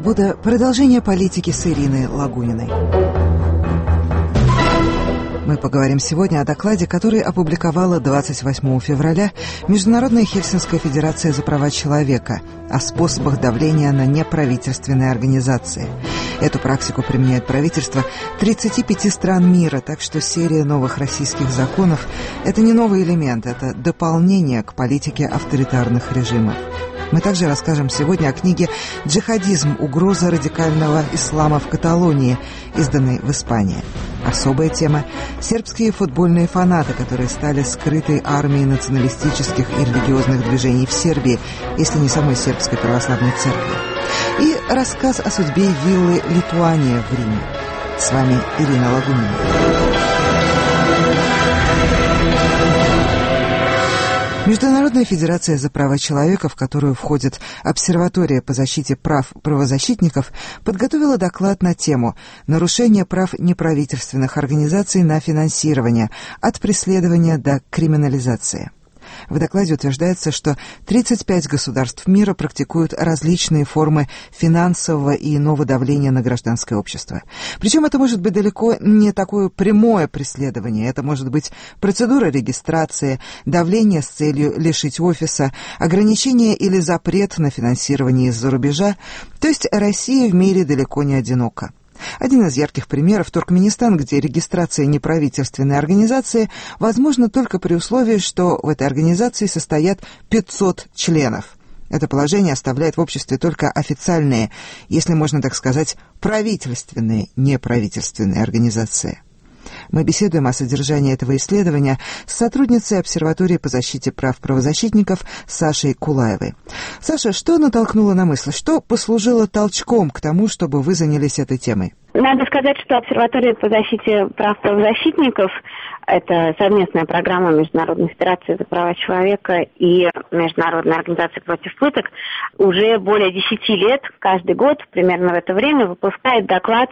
Свобода. Продолжение политики с Ириной Лагуниной. Мы поговорим сегодня о докладе, который опубликовала 28 февраля Международная Хельсинская федерация за права человека о способах давления на неправительственные организации. Эту практику применяют правительства 35 стран мира, так что серия новых российских законов – это не новый элемент, это дополнение к политике авторитарных режимов. Мы также расскажем сегодня о книге «Джихадизм. Угроза радикального ислама в Каталонии», изданной в Испании. Особая тема – сербские футбольные фанаты, которые стали скрытой армией националистических и религиозных движений в Сербии, если не самой сербской православной церкви. И рассказ о судьбе виллы Литуания в Риме. С вами Ирина Лагунина. Международная федерация за права человека, в которую входит Обсерватория по защите прав правозащитников, подготовила доклад на тему «Нарушение прав неправительственных организаций на финансирование. От преследования до криминализации». В докладе утверждается, что 35 государств мира практикуют различные формы финансового и иного давления на гражданское общество. Причем это может быть далеко не такое прямое преследование. Это может быть процедура регистрации, давление с целью лишить офиса, ограничение или запрет на финансирование из-за рубежа. То есть Россия в мире далеко не одинока. Один из ярких примеров – Туркменистан, где регистрация неправительственной организации возможна только при условии, что в этой организации состоят 500 членов. Это положение оставляет в обществе только официальные, если можно так сказать, правительственные неправительственные организации. Мы беседуем о содержании этого исследования с сотрудницей Обсерватории по защите прав правозащитников Сашей Кулаевой. Саша, что натолкнуло на мысль? Что послужило толчком к тому, чтобы вы занялись этой темой? Надо сказать, что Обсерватория по защите прав правозащитников – это совместная программа Международной федерации за права человека и Международной организации против пыток. Уже более 10 лет, каждый год, примерно в это время, выпускает доклад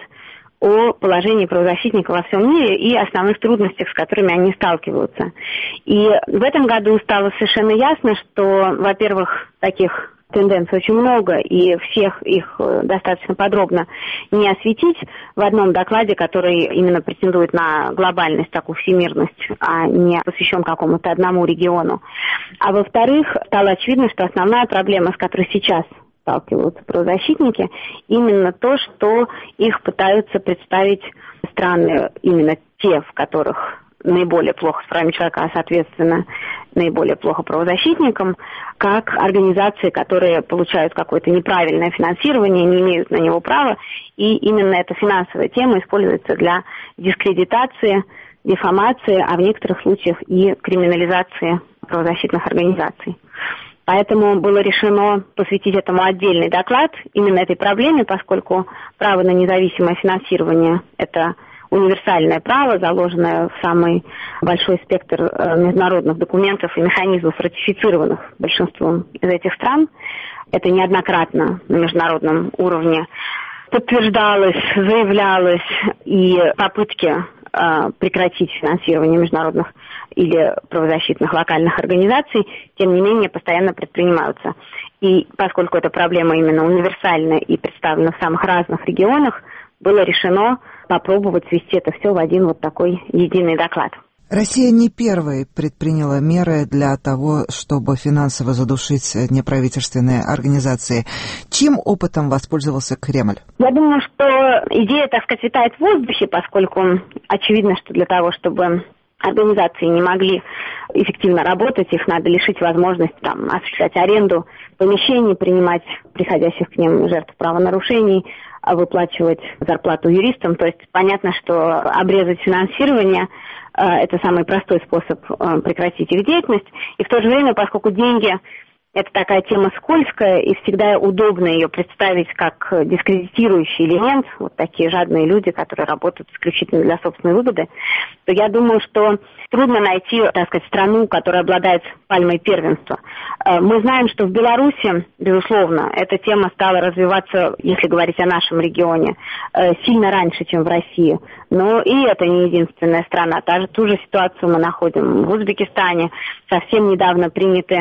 о положении правозащитников во всем мире и основных трудностях, с которыми они сталкиваются. И в этом году стало совершенно ясно, что, во-первых, таких тенденций очень много, и всех их достаточно подробно не осветить в одном докладе, который именно претендует на глобальность, такую всемирность, а не посвящен какому-то одному региону. А во-вторых, стало очевидно, что основная проблема, с которой сейчас сталкиваются правозащитники, именно то, что их пытаются представить страны, именно те, в которых наиболее плохо с правами человека, а, соответственно, наиболее плохо правозащитникам, как организации, которые получают какое-то неправильное финансирование, не имеют на него права, и именно эта финансовая тема используется для дискредитации, дефамации, а в некоторых случаях и криминализации правозащитных организаций. Поэтому было решено посвятить этому отдельный доклад именно этой проблеме, поскольку право на независимое финансирование – это универсальное право, заложенное в самый большой спектр международных документов и механизмов, ратифицированных большинством из этих стран. Это неоднократно на международном уровне подтверждалось, заявлялось, и попытки прекратить финансирование международных или правозащитных локальных организаций, тем не менее, постоянно предпринимаются. И поскольку эта проблема именно универсальна и представлена в самых разных регионах, было решено попробовать свести это все в один вот такой единый доклад. Россия не первой предприняла меры для того, чтобы финансово задушить неправительственные организации. Чьим опытом воспользовался Кремль? Я думаю, что идея, так сказать, витает в воздухе, поскольку очевидно, что для того, чтобы организации не могли эффективно работать, их надо лишить возможности осуществлять аренду помещений, принимать приходящих к ним жертв правонарушений, выплачивать зарплату юристам. То есть понятно, что обрезать финансирование – это самый простой способ прекратить их деятельность. И в то же время, поскольку деньги – это такая тема скользкая, и всегда удобно ее представить как дискредитирующий элемент, вот такие жадные люди, которые работают исключительно для собственной выгоды, то я думаю, что трудно найти, так сказать, страну, которая обладает пальмой первенства. Мы знаем, что в Беларуси, безусловно, эта тема стала развиваться, если говорить о нашем регионе, сильно раньше, чем в России. Но и это не единственная страна. Ту же ситуацию мы находим в Узбекистане. Совсем недавно приняты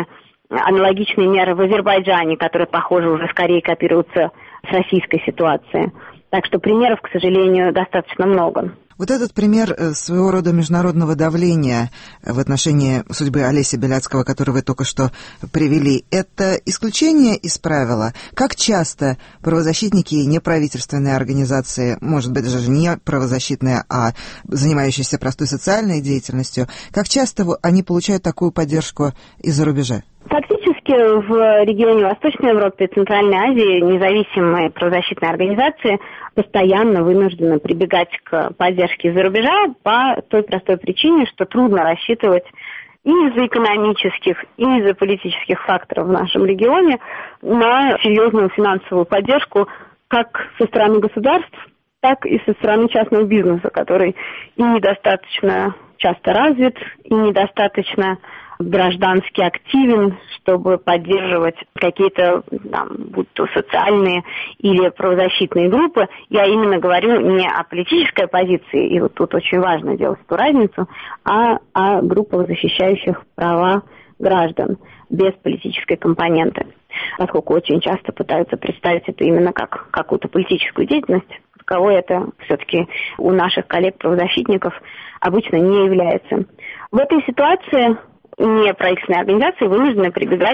аналогичные меры в Азербайджане, которые, похоже, уже скорее копируются с российской ситуации. Так что примеров, к сожалению, достаточно много. Вот этот пример своего рода международного давления в отношении судьбы Олеся Беляцкого, который вы только что привели, это исключение из правила? Как часто правозащитники и неправительственные организации, может быть, даже не правозащитные, а занимающиеся простой социальной деятельностью, как часто они получают такую поддержку из-за рубежа? Фактически в регионе Восточной Европы и Центральной Азии независимые правозащитные организации постоянно вынуждены прибегать к поддержке из-за рубежа по той простой причине, что трудно рассчитывать и из-за экономических, и из-за политических факторов в нашем регионе на серьезную финансовую поддержку как со стороны государств, так и со стороны частного бизнеса, который и недостаточно часто развит, и недостаточно граждански активен, чтобы поддерживать какие-то, будь то социальные или правозащитные группы. Я именно говорю не о политической оппозиции, и вот тут очень важно делать эту разницу, а о группах, защищающих права граждан без политической компоненты, поскольку очень часто пытаются представить это именно как какую-то политическую деятельность, таковой это все-таки у наших коллег-правозащитников обычно не является. В этой ситуации неправительственные организации вынуждены прибегать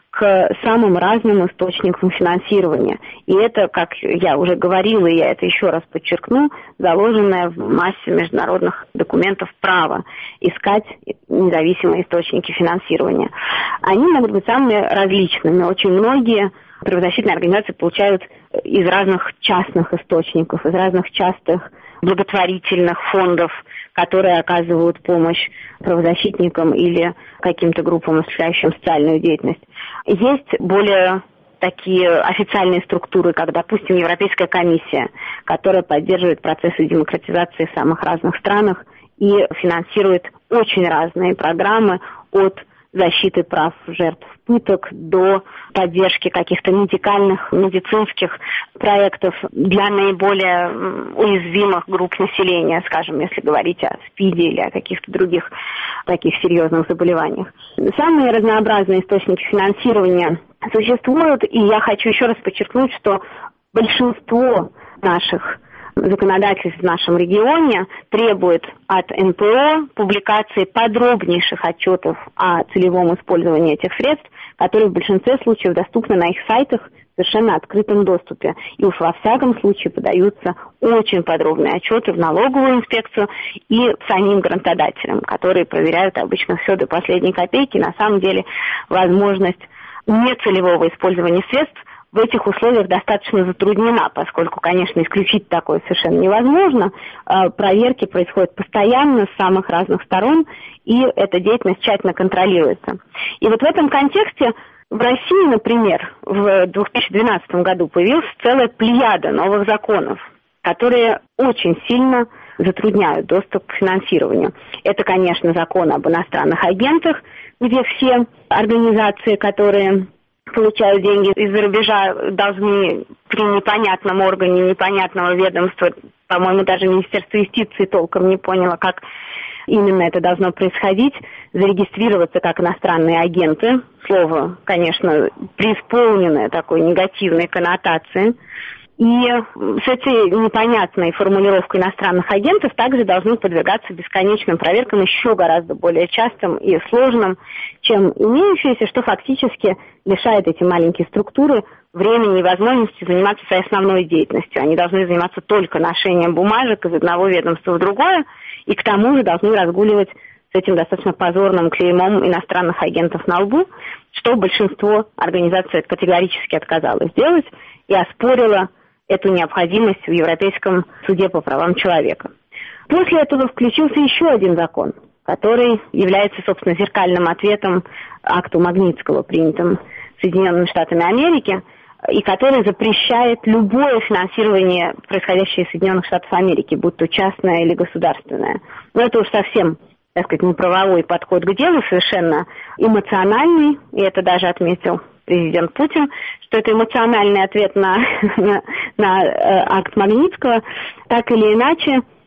к самым разным источникам финансирования. И это, как я уже говорила, и я это еще раз подчеркну, заложенное в массе международных документов право искать независимые источники финансирования. Они могут быть самыми различными. Очень многие правозащитные организации получают из разных частных источников, из разных частых благотворительных фондов, которые оказывают помощь правозащитникам или каким-то группам, осуществляющим социальную деятельность. Есть более такие официальные структуры, как, допустим, Европейская комиссия, которая поддерживает процессы демократизации в самых разных странах и финансирует очень разные программы от защиты прав жертв пыток до поддержки каких-то медикальных, медицинских проектов для наиболее уязвимых групп населения, скажем, если говорить о СПИДе или о каких-то других таких серьезных заболеваниях. Самые разнообразные источники финансирования существуют, и я хочу еще раз подчеркнуть, что большинство наших законодательств в нашем регионе требует от НПО публикации подробнейших отчетов о целевом использовании этих средств, которые в большинстве случаев доступны на их сайтах в совершенно открытом доступе. И уж во всяком случае подаются очень подробные отчеты в налоговую инспекцию и самим грантодателям, которые проверяют обычно все до последней копейки. На самом деле возможность нецелевого использования средств в этих условиях достаточно затруднена, поскольку, конечно, исключить такое совершенно невозможно. Проверки происходят постоянно с самых разных сторон, и эта деятельность тщательно контролируется. И вот в этом контексте в России, например, в 2012 году появилась целая плеяда новых законов, которые очень сильно затрудняют доступ к финансированию. Это, конечно, закон об иностранных агентах, где все организации, которые получают деньги из-за рубежа, должны при непонятном органе, непонятного ведомства, по-моему, даже Министерство юстиции толком не поняло, как именно это должно происходить, зарегистрироваться как иностранные агенты. Слово, конечно, преисполненное такой негативной коннотации. И с этой непонятной формулировкой иностранных агентов также должны подвергаться бесконечным проверкам, еще гораздо более частым и сложным, чем имеющиеся, что фактически лишает эти маленькие структуры времени и возможности заниматься своей основной деятельностью. Они должны заниматься только ношением бумажек из одного ведомства в другое, и к тому же должны разгуливать с этим достаточно позорным клеймом иностранных агентов на лбу, что большинство организаций категорически отказалось сделать и оспорило эту необходимость в Европейском суде по правам человека. После этого включился еще один закон, который является, собственно, зеркальным ответом акту Магнитского, принятым Соединенными Штатами Америки, и который запрещает любое финансирование, происходящее из Соединенных Штатов Америки, будь то частное или государственное. Но это уж совсем, так сказать, неправовой подход к делу, совершенно эмоциональный, и это даже отметил президент Путин, что это эмоциональный ответ на акт Магнитского. Так или иначе,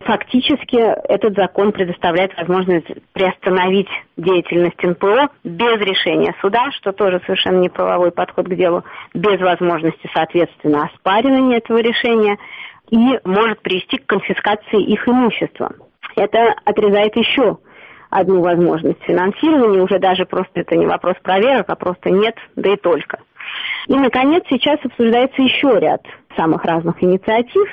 Фактически этот закон предоставляет возможность приостановить деятельность НПО без решения суда, что тоже совершенно неправовой подход к делу, без возможности, соответственно, оспаривания этого решения, и может привести к конфискации их имущества. Это отрезает еще одну возможность финансирования, уже даже просто это не вопрос проверок, а просто нет, да и только. И, наконец, сейчас обсуждается еще ряд самых разных инициатив,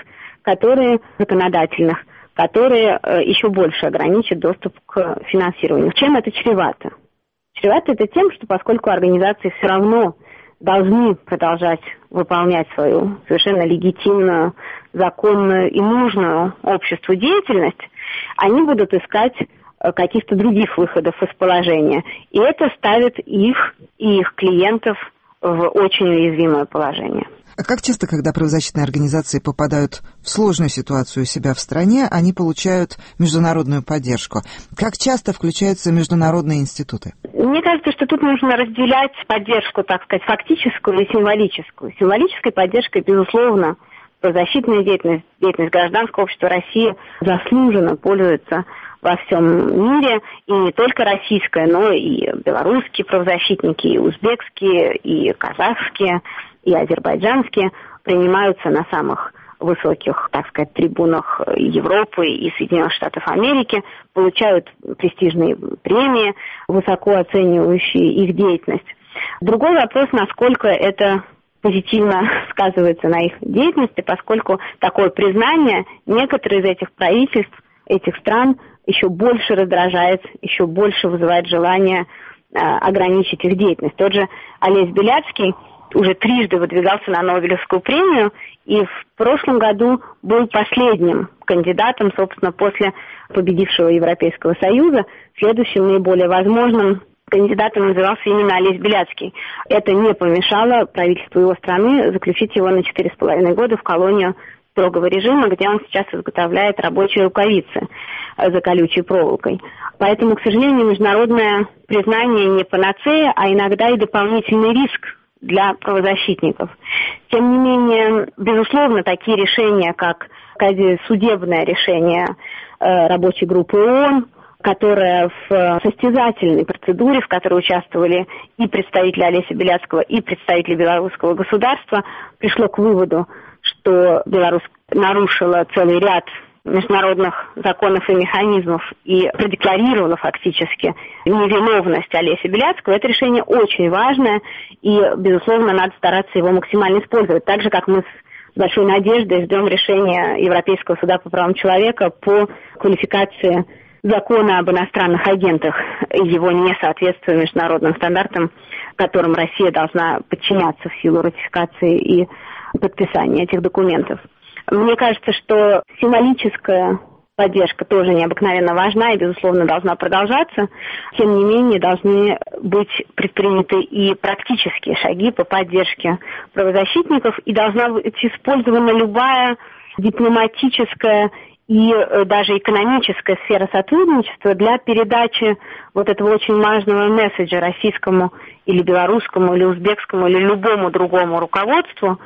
законодательных, которые еще больше ограничат доступ к финансированию. Чем это чревато? Чревато это тем, что поскольку организации все равно должны продолжать выполнять свою совершенно легитимную, законную и нужную обществу деятельность, они будут искать каких-то других выходов из положения. И это ставит их и их клиентов в очень уязвимое положение. А как часто, когда правозащитные организации попадают в сложную ситуацию у себя в стране, они получают международную поддержку? Как часто включаются международные институты? Мне кажется, что тут нужно разделять поддержку, так сказать, фактическую и символическую. Символической поддержкой, безусловно, правозащитная деятельность, деятельность гражданского общества России заслуженно пользуется во всем мире, и не только российская, но и белорусские правозащитники, и узбекские, и казахские, и азербайджанские принимаются на самых высоких, так сказать, трибунах Европы и Соединенных Штатов Америки, получают престижные премии, высоко оценивающие их деятельность. Другой вопрос, насколько это позитивно сказывается на их деятельности, поскольку такое признание некоторые из этих правительств, этих стран еще больше раздражает, еще больше вызывает желание ограничить их деятельность. Тот же Олесь Беляцкий уже трижды выдвигался на Нобелевскую премию и в прошлом году был последним кандидатом, собственно, после победившего Европейского Союза. Следующим наиболее возможным кандидатом назывался именно Олесь Беляцкий. Это не помешало правительству его страны заключить его на 4,5 года в колонию строгого режима, где он сейчас изготовляет рабочие рукавицы за колючей проволокой. Поэтому, к сожалению, международное признание не панацея, а иногда и дополнительный риск для правозащитников. Тем не менее, безусловно, такие решения, как судебное решение рабочей группы ООН, которая в состязательной процедуре, в которой участвовали и представители Олеся Беляцкого, и представители белорусского государства, пришло к выводу, что Беларусь нарушила целый ряд международных законов и механизмов и продекларировала фактически невиновность Олеся Беляцкого. Это решение очень важное, и, безусловно, надо стараться его максимально использовать. Так же, как мы с большой надеждой ждем решения Европейского суда по правам человека по квалификации закона об иностранных агентах и его несоответствию международным стандартам, которым Россия должна подчиняться в силу ратификации и подписания этих документов. Мне кажется, что символическая поддержка тоже необыкновенно важна и, безусловно, должна продолжаться. Тем не менее, должны быть предприняты и практические шаги по поддержке правозащитников, и должна быть использована любая дипломатическая и даже экономическая сфера сотрудничества для передачи вот этого очень важного месседжа российскому или белорусскому, или узбекскому, или любому другому руководству,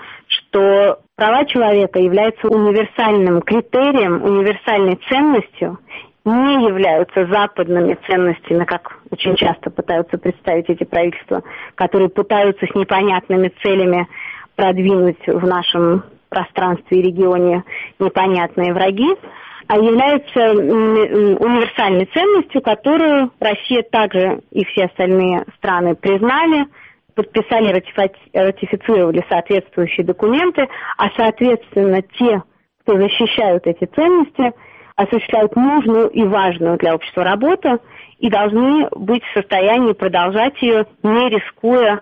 что права человека являются универсальным критерием, универсальной ценностью, не являются западными ценностями, как очень часто пытаются представить эти правительства, которые пытаются с непонятными целями продвинуть в нашем пространстве и регионе непонятные враги, а является универсальной ценностью, которую Россия также и все остальные страны признали, подписали, ратифицировали соответствующие документы, а, соответственно, те, кто защищают эти ценности, осуществляют нужную и важную для общества работу и должны быть в состоянии продолжать ее, не рискуя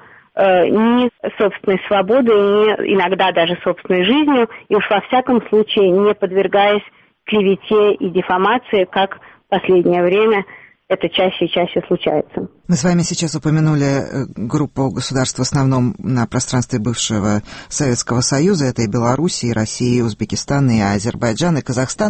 ни собственной свободой, ни иногда даже собственной жизнью, и уж во всяком случае не подвергаясь клевете и дефамации, как в последнее время это чаще и чаще случается. Мы с вами сейчас упомянули группу государств в основном на пространстве бывшего Советского Союза. Это и Беларусь, и Россия, и Узбекистан, и Азербайджан, и Казахстан.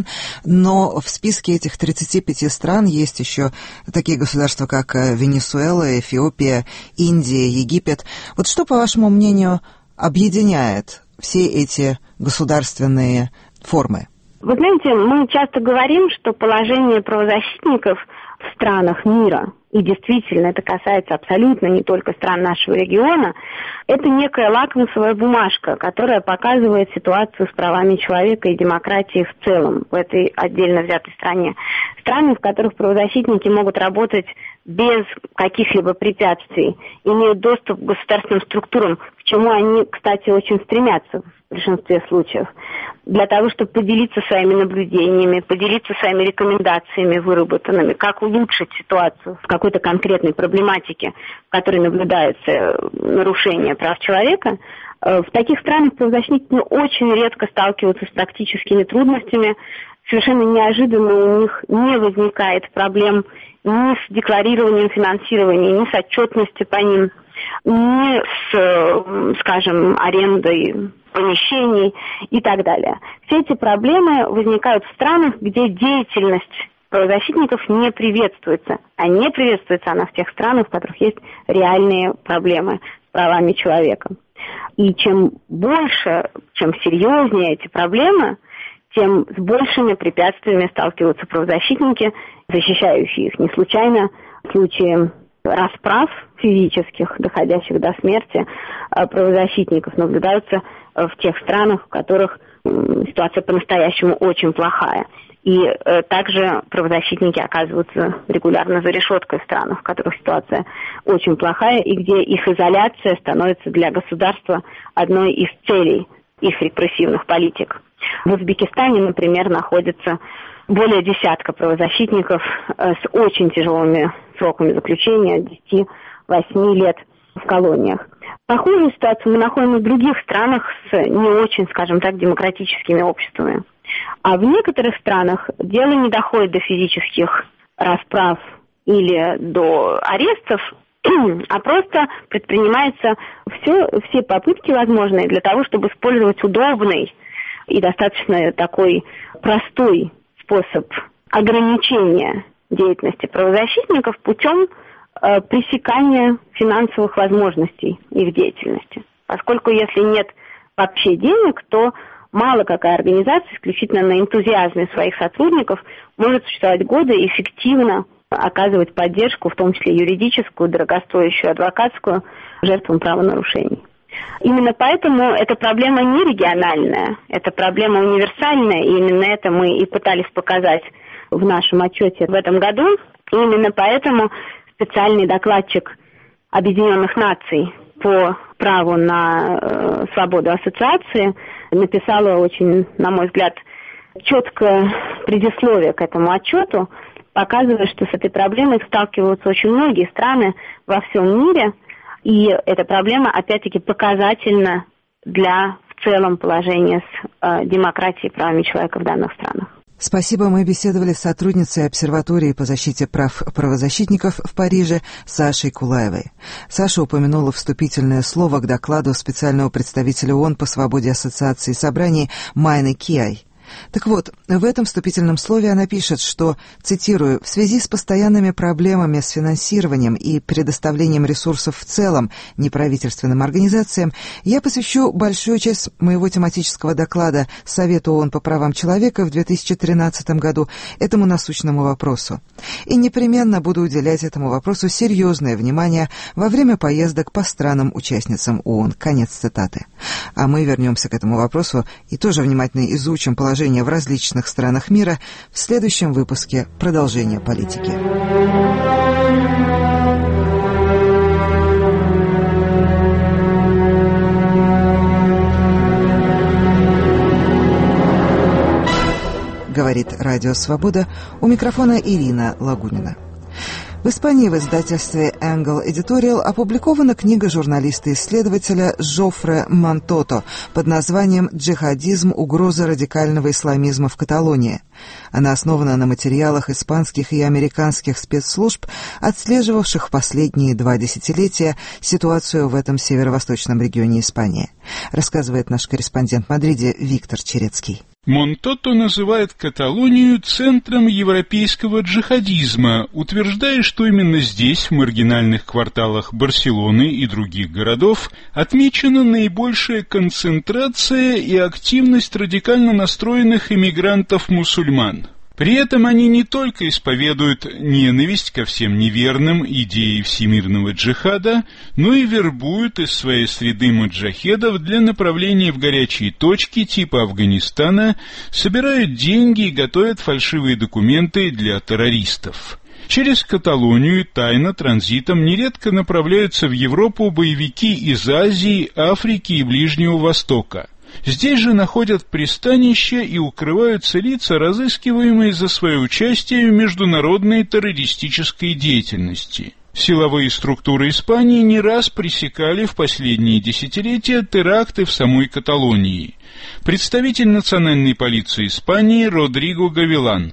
Но в списке этих 35 стран есть еще такие государства, как Венесуэла, Эфиопия, Индия, Египет. Вот что, по вашему мнению, объединяет все эти государственные формы? Вы знаете, мы часто говорим, что положение правозащитников в странах мира, и действительно это касается абсолютно не только стран нашего региона, это некая лакмусовая бумажка, которая показывает ситуацию с правами человека и демократией в целом в этой отдельно взятой стране. Страны, в которых правозащитники могут работать без каких-либо препятствий, имеют доступ к государственным структурам, к чему они, кстати, очень стремятся в большинстве случаев, для того, чтобы поделиться своими наблюдениями, поделиться своими рекомендациями выработанными, как улучшить ситуацию в какой-то конкретной проблематике, в которой наблюдается нарушение прав человека. В таких странах правозащитники очень редко сталкиваются с практическими трудностями. Совершенно неожиданно у них не возникает проблем ни с декларированием финансирования, ни с отчетностью по ним, ни с, скажем, арендой помещений и так далее. Все эти проблемы возникают в странах, где деятельность правозащитников не приветствуется. А не приветствуется она в тех странах, в которых есть реальные проблемы с правами человека. И чем больше, чем серьезнее эти проблемы, тем с большими препятствиями сталкиваются правозащитники, защищающие их. Не случайно случаи расправ физических, доходящих до смерти, правозащитников наблюдаются в тех странах, в которых ситуация по-настоящему очень плохая. И также правозащитники оказываются регулярно за решеткой в странах, в которых ситуация очень плохая, и где их изоляция становится для государства одной из целей их репрессивных политик. В Узбекистане, например, находится более десятка правозащитников с очень тяжелыми сроками заключения, 10-8 лет в колониях. Похожую ситуацию мы находим и в других странах с не очень, скажем так, демократическими обществами. А в некоторых странах дело не доходит до физических расправ или до арестов, а просто предпринимаются все попытки возможные для того, чтобы использовать удобный и достаточно такой простой способ ограничения деятельности правозащитников путем пресекания финансовых возможностей их деятельности. Поскольку если нет вообще денег, то мало какая организация исключительно на энтузиазме своих сотрудников может существовать годы и эффективно оказывать поддержку, в том числе юридическую, дорогостоящую, адвокатскую, жертвам правонарушений. Именно поэтому эта проблема не региональная, это проблема универсальная, и именно это мы и пытались показать в нашем отчете в этом году. И именно поэтому специальный докладчик Объединенных Наций по праву на свободу ассоциации написала очень, на мой взгляд, четкое предисловие к этому отчету, показывая, что с этой проблемой сталкиваются очень многие страны во всем мире, и эта проблема, опять-таки, показательна для в целом положения с демократией и правами человека в данных странах. Спасибо. Мы беседовали с сотрудницей обсерватории по защите прав правозащитников в Париже Сашей Кулаевой. Саша упомянула вступительное слово к докладу специального представителя ООН по свободе ассоциации и собраний Майны Киай. Так вот, в этом вступительном слове она пишет, что, цитирую, «в связи с постоянными проблемами с финансированием и предоставлением ресурсов в целом неправительственным организациям, я посвящу большую часть моего тематического доклада Совету ООН по правам человека в 2013 году этому насущному вопросу. И непременно буду уделять этому вопросу серьезное внимание во время поездок по странам-участницам ООН». Конец цитаты. А мы вернемся к этому вопросу и тоже внимательно изучим положение в различных странах мира в следующем выпуске «Продолжение политики». Говорит Радио Свобода, у микрофона Ирина Лагунина. В Испании в издательстве Engel Editorial опубликована книга журналиста-исследователя Жофре Монтото под названием «Джихадизм. Угроза радикального исламизма в Каталонии». Она основана на материалах испанских и американских спецслужб, отслеживавших в последние 2 десятилетия ситуацию в этом северо-восточном регионе Испании, рассказывает наш корреспондент в Мадриде Виктор Черецкий. Монтото называет Каталонию центром европейского джихадизма, утверждая, что именно здесь, в маргинальных кварталах Барселоны и других городов, отмечена наибольшая концентрация и активность радикально настроенных иммигрантов-мусульман. При этом они не только исповедуют ненависть ко всем неверным идеи всемирного джихада, но и вербуют из своей среды маджахедов для направления в горячие точки типа Афганистана, собирают деньги и готовят фальшивые документы для террористов. Через Каталонию тайно транзитом нередко направляются в Европу боевики из Азии, Африки и Ближнего Востока. Здесь же находят пристанище и укрываются лица, разыскиваемые за свое участие в международной террористической деятельности. Силовые структуры Испании не раз пресекали в последние десятилетия теракты в самой Каталонии. Представитель национальной полиции Испании Родриго Гавилан.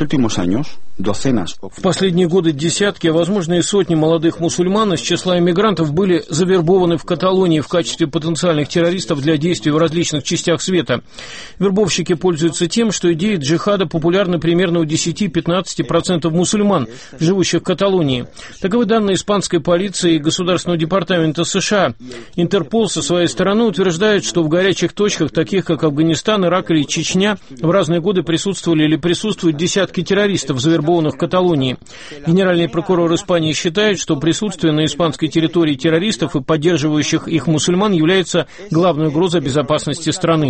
В последние годы десятки, а возможно и сотни молодых мусульман из числа иммигрантов были завербованы в Каталонии в качестве потенциальных террористов для действий в различных частях света. Вербовщики пользуются тем, что идеи джихада популярны примерно у 10-15% мусульман, живущих в Каталонии. Таковы данные испанской полиции и Государственного департамента США. Интерпол со своей стороны утверждает, что в горячих точках, таких как Афганистан, Ирак или Чечня, в разные годы присутствовали или присутствуют десятки террористов, завербованных в Каталонии. Генеральный прокурор Испании считает, что присутствие на испанской территории террористов и поддерживающих их мусульман является главной угрозой безопасности страны.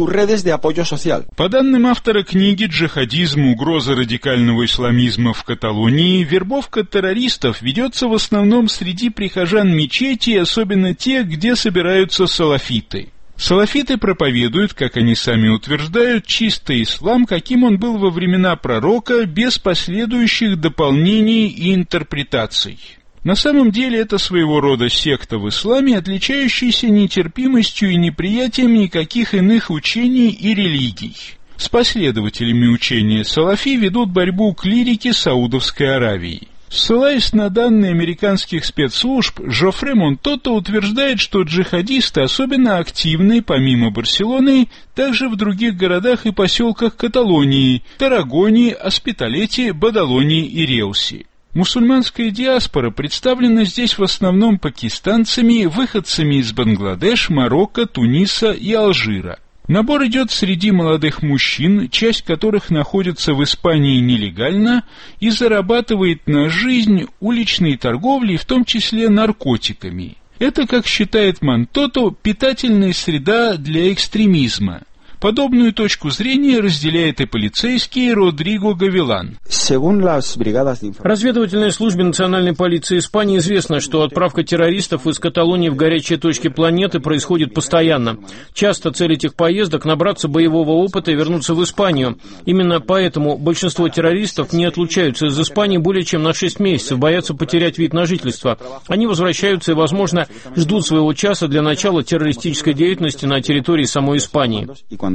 По данным автора книги «Джихадизм. Угроза радикального исламизма в Каталонии», вербовка террористов ведется в основном среди прихожан мечетей, особенно тех, где собираются салафиты. Салафиты проповедуют, как они сами утверждают, чистый ислам, каким он был во времена пророка, без последующих дополнений и интерпретаций. На самом деле это своего рода секта в исламе, отличающаяся нетерпимостью и неприятием никаких иных учений и религий. С последователями учения салафи ведут борьбу клирики Саудовской Аравии. Ссылаясь на данные американских спецслужб, Жофре Монтото утверждает, что джихадисты особенно активны, помимо Барселоны, также в других городах и поселках Каталонии – Таррагоне, Аспиталете, Бадалоне и Реусе. Мусульманская диаспора представлена здесь в основном пакистанцами, выходцами из Бангладеш, Марокко, Туниса и Алжира. Набор идет среди молодых мужчин, часть которых находится в Испании нелегально и зарабатывает на жизнь уличной торговлей, в том числе наркотиками. Это, как считает Монтото, питательная среда для экстремизма. Подобную точку зрения разделяет и полицейский Родриго Гавилан. Разведывательной службе национальной полиции Испании известно, что отправка террористов из Каталонии в горячие точки планеты происходит постоянно. Часто цель этих поездок – набраться боевого опыта и вернуться в Испанию. Именно поэтому большинство террористов не отлучаются из Испании более чем на 6 месяцев, боятся потерять вид на жительство. Они возвращаются и, возможно, ждут своего часа для начала террористической деятельности на территории самой Испании.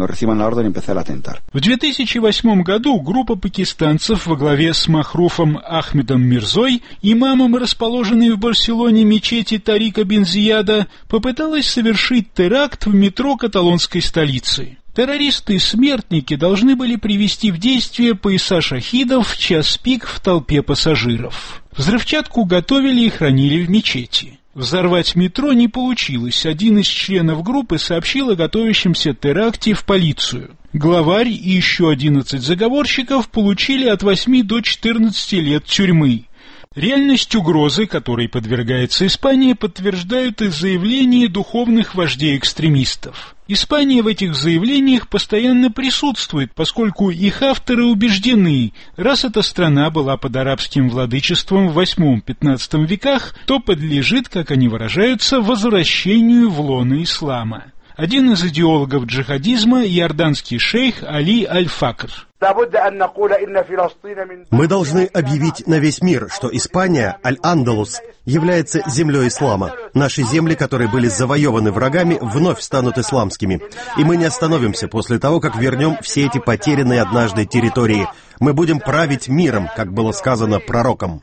В 2008 году группа пакистанцев во главе с Махруфом Ахмедом Мирзой, имамом расположенной в Барселоне мечети Тарика бен Зияда, попыталась совершить теракт в метро каталонской столицы. Террористы-смертники должны были привести в действие пояса шахидов в час пик в толпе пассажиров. Взрывчатку готовили и хранили в мечети. Взорвать метро не получилось. Один из членов группы сообщил о готовящемся теракте в полицию. Главарь и еще 11 заговорщиков получили от 8 до 14 лет тюрьмы. Реальность угрозы, которой подвергается Испания, подтверждают и заявления духовных вождей экстремистов. Испания в этих заявлениях постоянно присутствует, поскольку их авторы убеждены, раз эта страна была под арабским владычеством в 8-15 веках, то подлежит, как они выражаются, возвращению в лоно ислама. Один из идеологов джихадизма – иорданский шейх Али Аль-Факр. Мы должны объявить на весь мир, что Испания, Аль-Андалус, является землей ислама. Наши земли, которые были завоеваны врагами, вновь станут исламскими. И мы не остановимся после того, как вернем все эти потерянные однажды территории. Мы будем править миром, как было сказано пророком.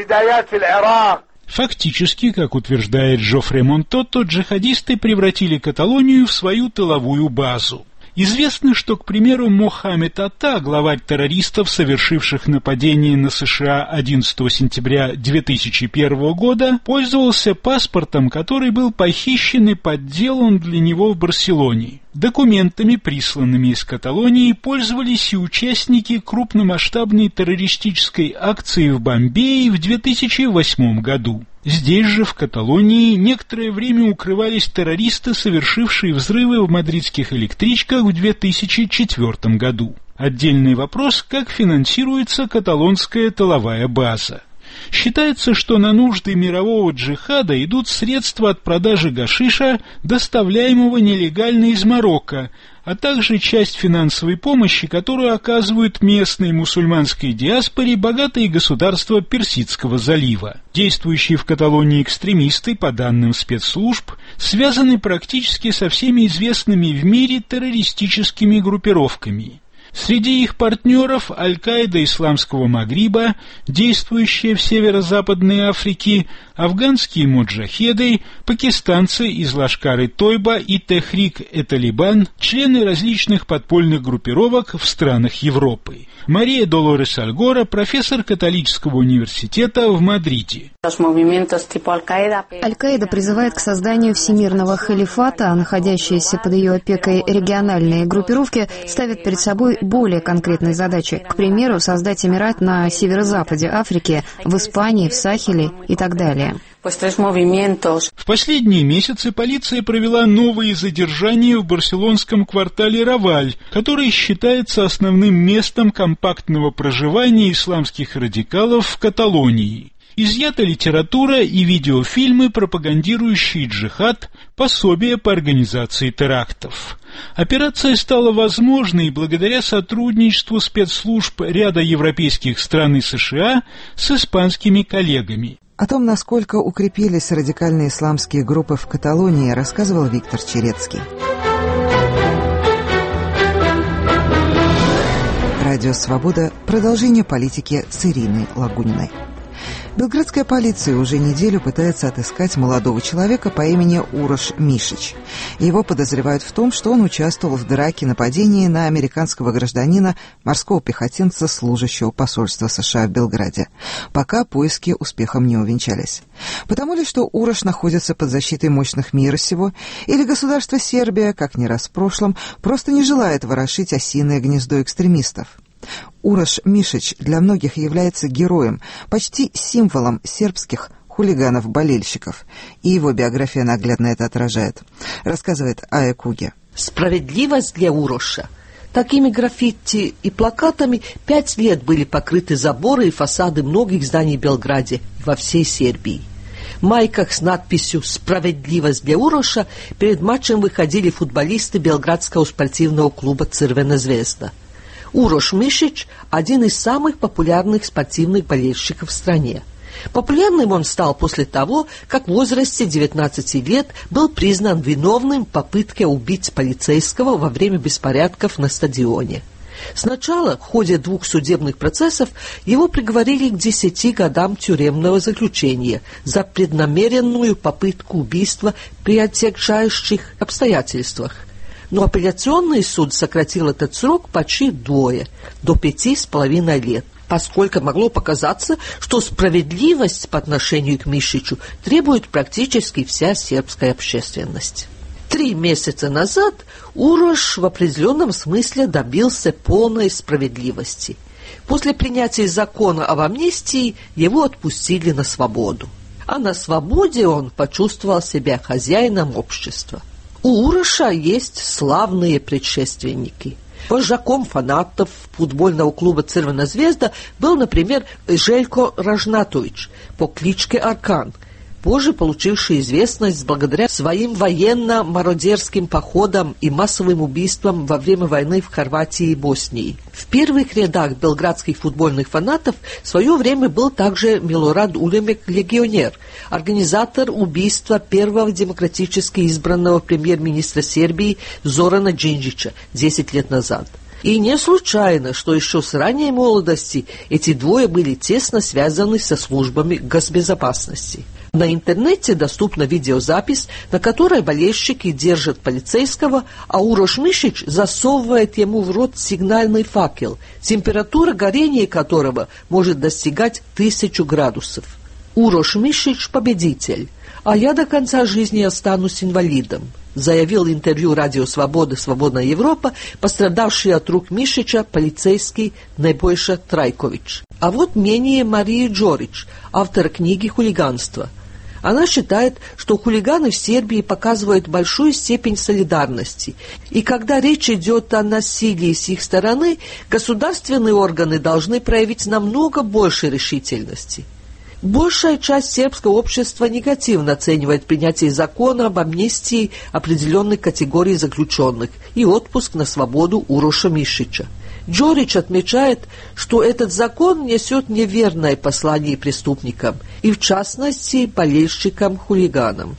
Фактически, как утверждает Жофре Монтото, джихадисты превратили Каталонию в свою тыловую базу. Известно, что, к примеру, Мохаммед Ата, главарь террористов, совершивших нападение на США 11 сентября 2001 года, пользовался паспортом, который был похищен и подделан для него в Барселоне. Документами, присланными из Каталонии, пользовались и участники крупномасштабной террористической акции в Бомбее в 2008 году. Здесь же, в Каталонии, некоторое время укрывались террористы, совершившие взрывы в мадридских электричках в 2004 году. Отдельный вопрос, как финансируется каталонская тыловая база. Считается, что на нужды мирового джихада идут средства от продажи гашиша, доставляемого нелегально из Марокко, а также часть финансовой помощи, которую оказывают местной мусульманской диаспоре богатые государства Персидского залива. Действующие в Каталонии экстремисты, по данным спецслужб, связаны практически со всеми известными в мире террористическими группировками. Среди их партнеров Аль-Каида Исламского Магриба, действующая в северо-западной Африке, афганские муджахеды, пакистанцы из Лашкар-и-Тойба и Техрик-э-Талибан, члены различных подпольных группировок в странах Европы. Мария Долорес Альгора, профессор католического университета в Мадриде. Аль-Каида призывает к созданию всемирного халифата, а находящиеся под ее опекой региональные группировки ставят перед собой более конкретные задачи. К примеру, создать эмират на северо-западе Африки, в Испании, в Сахеле и так далее. В последние месяцы полиция провела новые задержания в барселонском квартале Раваль, который считается основным местом компактного проживания исламских радикалов в Каталонии. Изъята литература и видеофильмы, пропагандирующие джихад, пособия по организации терактов. Операция стала возможной благодаря сотрудничеству спецслужб ряда европейских стран и США с испанскими коллегами. О том, насколько укрепились радикальные исламские группы в Каталонии, рассказывал Виктор Черецкий. Радио «Свобода». Продолжение политики с Ириной Лагуниной. Белградская полиция уже неделю пытается отыскать молодого человека по имени Урош Мишич. Его подозревают в том, что он участвовал в драке нападении на американского гражданина, морского пехотинца, служащего посольства США в Белграде. Пока поиски успехом не увенчались. Потому ли, что Урош находится под защитой мощных мира сего, или государство Сербия, как не раз в прошлом, просто не желает ворошить осиное гнездо экстремистов? Урош Мишич для многих является героем, почти символом сербских хулиганов-болельщиков, и его биография наглядно это отражает, рассказывает Ая Куге. Справедливость для Уроша. Такими граффити и плакатами 5 лет были покрыты заборы и фасады многих зданий в Белграде, во всей Сербии. В майках с надписью «Справедливость для Уроша» перед матчем выходили футболисты белградского спортивного клуба «Црвена звезда». Урош Мишич – один из самых популярных спортивных болельщиков в стране. Популярным он стал после того, как в возрасте 19 лет был признан виновным в попытке убить полицейского во время беспорядков на стадионе. Сначала, в ходе 2 судебных процессов, его приговорили к 10 годам тюремного заключения за преднамеренную попытку убийства при отягчающих обстоятельствах. Но апелляционный суд сократил этот срок почти вдвое, до 5,5 лет, поскольку могло показаться, что справедливость по отношению к Мишичу требует практически вся сербская общественность. 3 месяца назад Урош в определенном смысле добился полной справедливости. После принятия закона об амнистии его отпустили на свободу. А на свободе он почувствовал себя хозяином общества. У Уроша есть славные предшественники. Вожаком фанатов футбольного клуба «Црвена звезда» был, например, Желько Ражнатович по кличке Аркан, позже получивший известность благодаря своим военно-мародерским походам и массовым убийствам во время войны в Хорватии и Боснии. В первых рядах белградских футбольных фанатов в свое время был также Милорад Улемек легионер, организатор убийства первого демократически избранного премьер-министра Сербии Зорана Джинджича 10 лет назад. И не случайно, что еще с ранней молодости эти двое были тесно связаны со службами госбезопасности. На интернете доступна видеозапись, на которой болельщики держат полицейского, а Урош Мишич засовывает ему в рот сигнальный факел, температура горения которого может достигать 1000 градусов. Урош Мишич – победитель, а я до конца жизни останусь инвалидом, заявил в интервью Радио Свобода «Свободная Европа» пострадавший от рук Мишича полицейский Небойша Трайкович. А вот мнение Марии Джоридж, автора книги «Хулиганство». Она считает, что хулиганы в Сербии показывают большую степень солидарности, и когда речь идет о насилии с их стороны, государственные органы должны проявить намного больше решительности. Большая часть сербского общества негативно оценивает принятие закона об амнистии определенной категории заключенных и отпуск на свободу Уроша Мишича. Джоридж отмечает, что этот закон несет неверное послание преступникам и, в частности, болельщикам-хулиганам.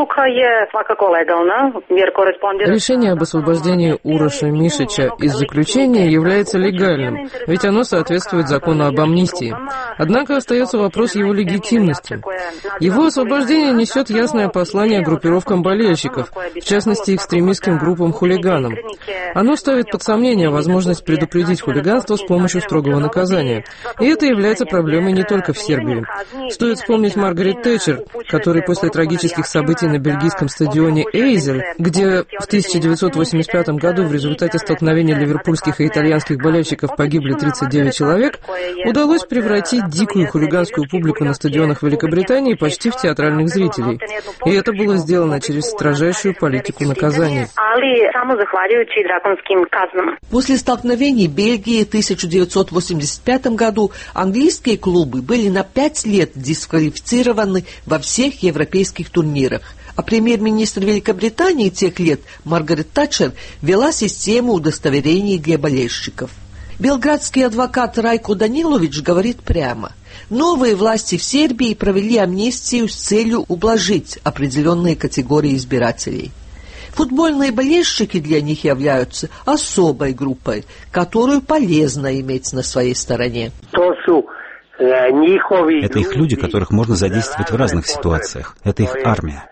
Решение об освобождении Уроша Мишича из заключения является легальным, ведь оно соответствует закону об амнистии. Однако остается вопрос его легитимности. Его освобождение несет ясное послание группировкам болельщиков, в частности, экстремистским группам-хулиганам. Оно ставит под сомнение возможность предупредить хулиганство с помощью строгого наказания. И это является проблемой не только в Сербии. Стоит вспомнить Маргарет Тэтчер, которой после трагических событий на бельгийском стадионе Эйзель, где в 1985 году в результате столкновения ливерпульских и итальянских болельщиков погибли 39 человек, удалось превратить дикую хулиганскую публику на стадионах Великобритании почти в театральных зрителей. И это было сделано через строжайшую политику наказания. После столкновений Бельгии в 1985 году английские клубы были на 5 лет дисквалифицированы во всех европейских турнирах, а премьер-министр Великобритании тех лет Маргарет Тэтчер вела систему удостоверений для болельщиков. Белградский адвокат Райко Данилович говорит прямо: новые власти в Сербии провели амнистию с целью ублажить определенные категории избирателей. Футбольные болельщики для них являются особой группой, которую полезно иметь на своей стороне. Это их люди, которых можно задействовать в разных ситуациях. Это их армия.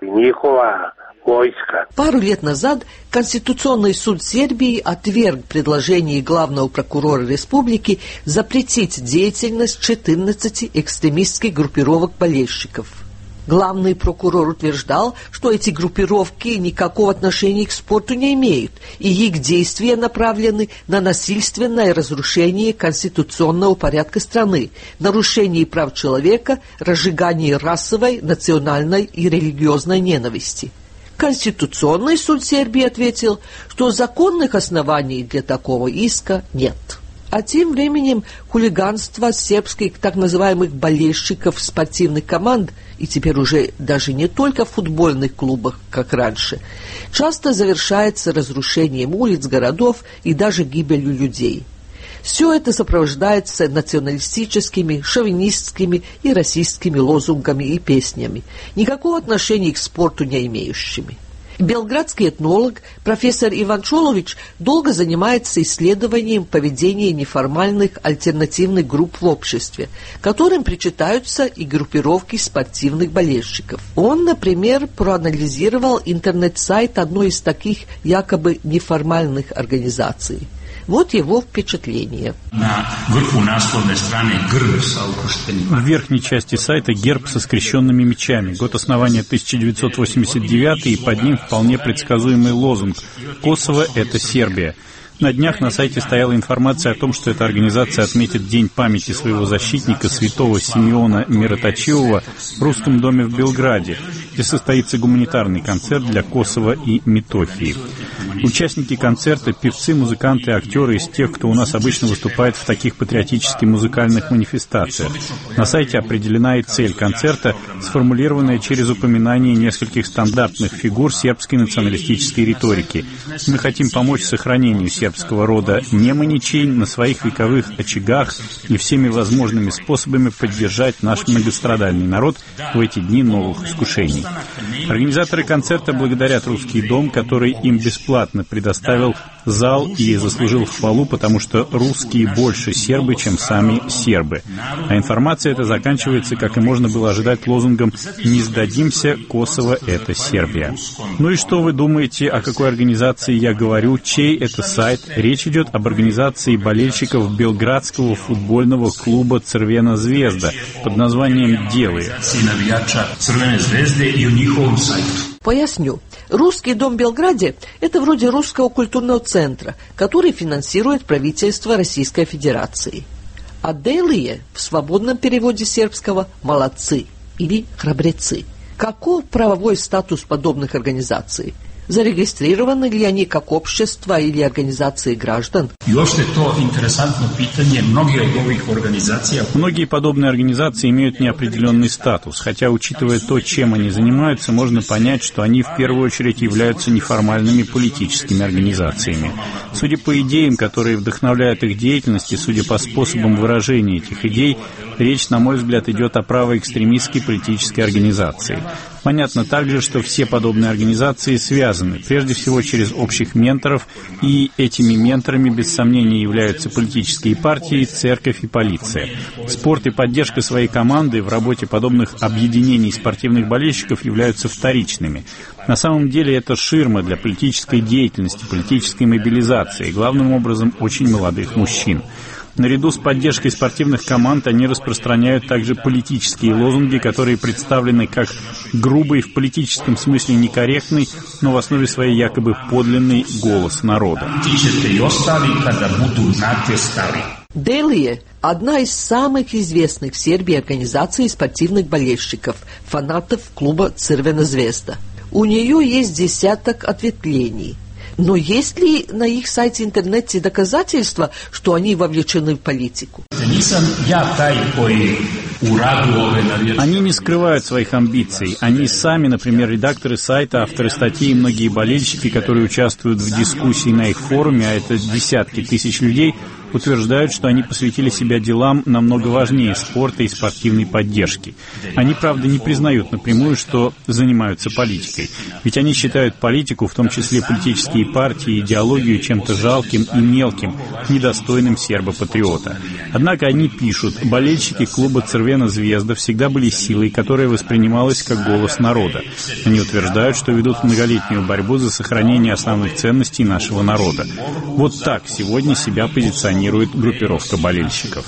Пару лет назад Конституционный суд Сербии отверг предложение главного прокурора республики запретить деятельность 14 экстремистских группировок болельщиков. Главный прокурор утверждал, что эти группировки никакого отношения к спорту не имеют, и их действия направлены на насильственное разрушение конституционного порядка страны, нарушение прав человека, разжигание расовой, национальной и религиозной ненависти. Конституционный суд Сербии ответил, что законных оснований для такого иска нет. А тем временем хулиганство сербских так называемых болельщиков спортивных команд, и теперь уже даже не только в футбольных клубах, как раньше, часто завершается разрушением улиц, городов и даже гибелью людей. Все это сопровождается националистическими, шовинистскими и расистскими лозунгами и песнями, никакого отношения к спорту не имеющими. Белградский этнолог профессор Иван Чолович долго занимается исследованием поведения неформальных альтернативных групп в обществе, которым причитаются и группировки спортивных болельщиков. Он, например, проанализировал интернет-сайт одной из таких якобы неформальных организаций. Вот его впечатление. В верхней части сайта герб со скрещенными мечами. Год основания 1989, и под ним вполне предсказуемый лозунг «Косово – это Сербия». На днях на сайте стояла информация о том, что эта организация отметит День памяти своего защитника, святого Симеона Мироточивого, в Русском доме в Белграде, где состоится гуманитарный концерт для Косово и Метохии. Участники концерта, певцы, музыканты, актеры из тех, кто у нас обычно выступает в таких патриотических музыкальных манифестациях. На сайте определена и цель концерта, сформулированная через упоминание нескольких стандартных фигур сербской националистической риторики. Мы хотим помочь сохранению сербского рода неманичей на своих вековых очагах и всеми возможными способами поддержать наш многострадальный народ в эти дни новых искушений. Организаторы концерта благодарят Русский дом, который им бесплатно бесплатно предоставил зал и заслужил хвалу, потому что русские больше сербы, чем сами сербы. А информация эта заканчивается, как и можно было ожидать, лозунгом «Не сдадимся, Косово – это Сербия». Ну и что вы думаете, о какой организации я говорю? Чей это сайт? Речь идет об организации болельщиков белградского футбольного клуба «Црвена звезда» под названием «Делые». Поясню. Русский дом в Белграде – это вроде русского культурного центра, который финансирует правительство Российской Федерации. А «Делые» в свободном переводе сербского «молодцы» или «храбрецы». Каков правовой статус подобных организаций? Зарегистрированы ли они как общество или организации граждан? Многие подобные организации имеют неопределенный статус, хотя, учитывая то, чем они занимаются, можно понять, что они в первую очередь являются неформальными политическими организациями. Судя по идеям, которые вдохновляют их деятельность, и судя по способам выражения этих идей, речь, на мой взгляд, идет о правоэкстремистской политической организации. Понятно также, что все подобные организации связаны, прежде всего через общих менторов, и этими менторами, без сомнения, являются политические партии, церковь и полиция. Спорт и поддержка своей команды в работе подобных объединений спортивных болельщиков являются вторичными. На самом деле это ширма для политической деятельности, политической мобилизации, главным образом очень молодых мужчин. Наряду с поддержкой спортивных команд они распространяют также политические лозунги, которые представлены как грубый, в политическом смысле некорректный, но в основе своей якобы подлинный голос народа. «Делие» – одна из самых известных в Сербии организаций спортивных болельщиков, фанатов клуба «Црвена звезда». У нее есть десяток ответвлений. Но есть ли на их сайте интернете доказательства, что они вовлечены в политику? Они не скрывают своих амбиций. Они сами, например, редакторы сайта, авторы статей и многие болельщики, которые участвуют в дискуссии на их форуме, а это десятки тысяч людей, утверждают, что они посвятили себя делам намного важнее спорта и спортивной поддержки. Они, правда, не признают напрямую, что занимаются политикой. Ведь они считают политику, в том числе политические партии, идеологию, чем-то жалким и мелким, недостойным серба-патриота. Однако они пишут: болельщики клуба «Црвена звезда» всегда были силой, которая воспринималась как голос народа. Они утверждают, что ведут многолетнюю борьбу за сохранение основных ценностей нашего народа. Вот так сегодня себя позиционирует группировка болельщиков.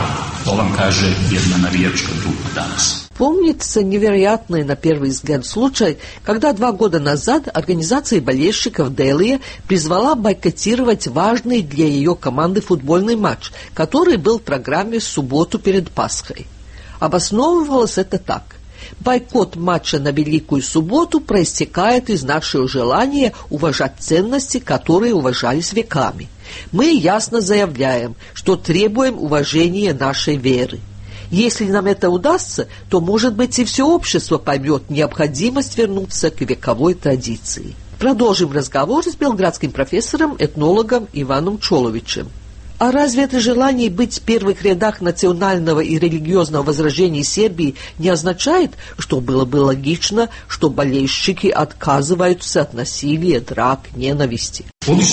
Помнится невероятный на первый взгляд случай, когда 2 года назад организация болельщиков «Делие» призвала бойкотировать важный для ее команды футбольный матч, который был в программе в субботу перед Пасхой. Обосновывалось это так. Бойкот матча на Великую Субботу проистекает из нашего желания уважать ценности, которые уважались веками. Мы ясно заявляем, что требуем уважения нашей веры. Если нам это удастся, то, может быть, и все общество поймет необходимость вернуться к вековой традиции. Продолжим разговор с белградским профессором, этнологом Иваном Чоловичем. А разве это желание быть в первых рядах национального и религиозного возрождения Сербии не означает, что было бы логично, что болельщики отказываются от насилия, драк, ненависти?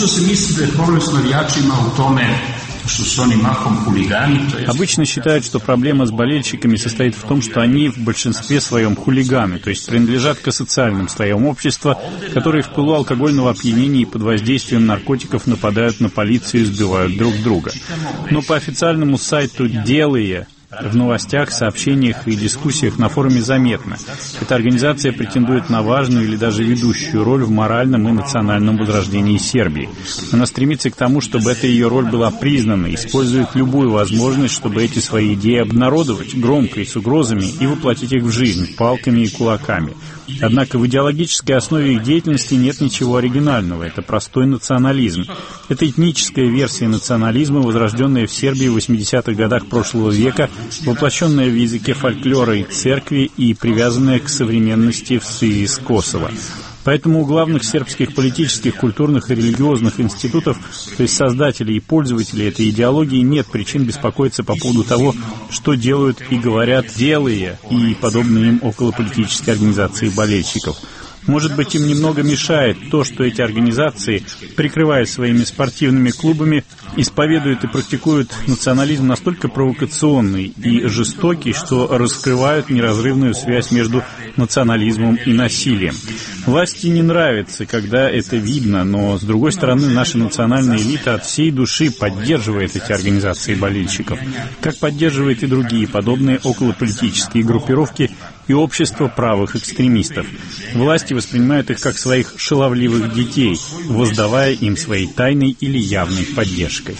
Обычно считают, что проблема с болельщиками состоит в том, что они в большинстве своем хулиганы, то есть принадлежат к асоциальным слоям общества, которые в пылу алкогольного опьянения и под воздействием наркотиков нападают на полицию и сбивают друг друга. Но по официальному сайту «Делые» в новостях, сообщениях и дискуссиях на форуме заметно. Эта организация претендует на важную или даже ведущую роль в моральном и национальном возрождении Сербии. Она стремится к тому, чтобы эта ее роль была признана, использует любую возможность, чтобы эти свои идеи обнародовать громко и с угрозами и воплотить их в жизнь палками и кулаками. Однако в идеологической основе их деятельности нет ничего оригинального. Это простой национализм. Это этническая версия национализма, возрожденная в Сербии в 80-х годах прошлого века, воплощенная в языке фольклора и церкви и привязанная к современности в связи с Косово. Поэтому у главных сербских политических, культурных и религиозных институтов, то есть создателей и пользователей этой идеологии, нет причин беспокоиться по поводу того, что делают и говорят «делые» и подобные им околополитические организации болельщиков. Может быть, им немного мешает то, что эти организации, прикрываясь своими спортивными клубами, исповедуют и практикуют национализм настолько провокационный и жестокий, что раскрывают неразрывную связь между национализмом и насилием. Власти не нравится, когда это видно, но, с другой стороны, наша национальная элита от всей души поддерживает эти организации болельщиков, как поддерживает и другие подобные околополитические группировки и общество правых экстремистов. Власти воспринимают их как своих шаловливых детей, воздавая им своей тайной или явной поддержкой.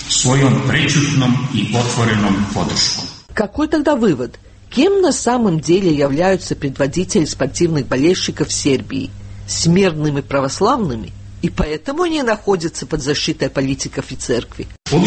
Какой тогда вывод? Кем на самом деле являются предводители спортивных болельщиков Сербии? Смирными православными? И поэтому они находятся под защитой политиков и церкви?